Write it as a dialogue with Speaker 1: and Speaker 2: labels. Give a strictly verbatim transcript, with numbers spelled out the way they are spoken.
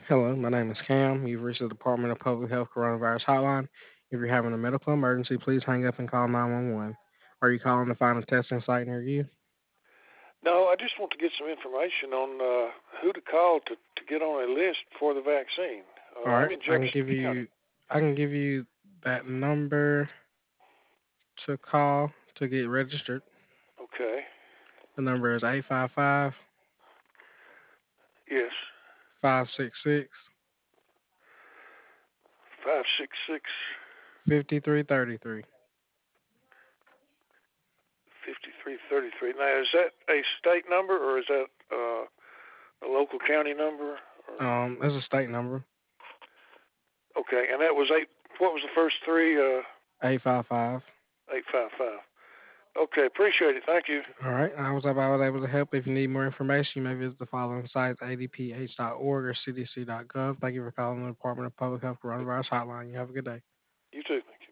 Speaker 1: Hello, my name is Cam. You've reached the Department of Public Health Coronavirus Hotline. If you're having a medical emergency, please hang up and call nine one one. Are you calling to find a testing site near you?
Speaker 2: No, I just want to get some information on uh, who to call to, to get on a list for the vaccine.
Speaker 1: All
Speaker 2: Uh, I'm
Speaker 1: right,
Speaker 2: in
Speaker 1: I can
Speaker 2: Jefferson
Speaker 1: give
Speaker 2: County.
Speaker 1: you I can give you that number to call to get registered.
Speaker 2: Okay.
Speaker 1: The number is eight five five,
Speaker 2: Yes.
Speaker 1: five six six,
Speaker 2: Five six six
Speaker 1: five three three three.
Speaker 2: fifty three thirty three. Now, is that a state number or is that uh, a local county number? Or,
Speaker 1: Um, that's a state number.
Speaker 2: okay, and that was eight. What was the first three? Uh,
Speaker 1: eight five five.
Speaker 2: eight five five. Okay, appreciate it. Thank you.
Speaker 1: All right, I was I was able to help. If you need more information, you may visit the following sites: a d p h dot org or c d c dot gov. Thank you for calling the Department of Public Health Coronavirus Hotline. You have a good day.
Speaker 2: You too.